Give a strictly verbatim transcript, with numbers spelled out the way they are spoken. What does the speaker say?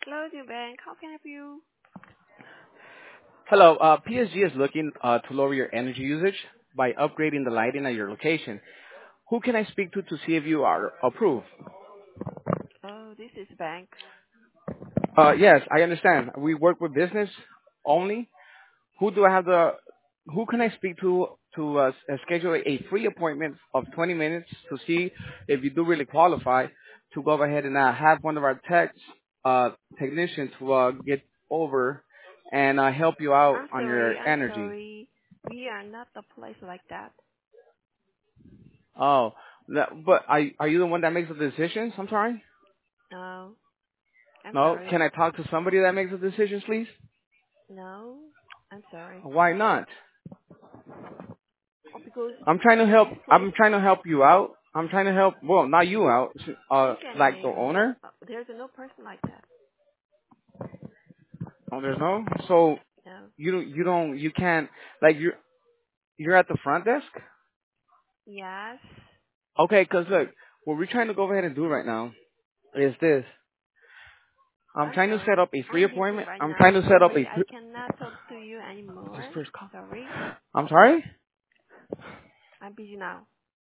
Hello, dear bank. How can I help you? Hello. Uh, P S G is looking uh, to lower your energy usage by upgrading the lighting at your location. Who can I speak to to see if you are approved? Oh, this is bank. Uh, yes, I understand. We work with business only. Who do I have the? Who can I speak to to uh, s- uh, schedule a free appointment of twenty minutes to see if you do really qualify to go ahead and uh, have one of our techs, uh, technicians to uh, get over and uh, help you out I'm on sorry. your I'm energy. sorry. We are not a place like that. Oh, that, but are are you the one that makes the decisions? I'm sorry. No, I'm No, sorry. can I talk to somebody that makes the decisions, please? No, I'm sorry. Why not? Oh, because I'm trying to help. this place, I'm trying to help you out. I'm trying to help. Well, not you out. Uh, who's your like the name? owner. Uh, there's no person like that. Oh, there's no. So No. you you don't you can't like you're you're at the front desk. Yes. Okay, 'cause look, what we're trying to go ahead and do right now is this. I'm I'm trying to sorry. set up a free I'm busy appointment. right I'm now. trying to set up Sorry, a. I Free, cannot talk to you this anymore. first call. Sorry. I'm sorry. I'm busy now.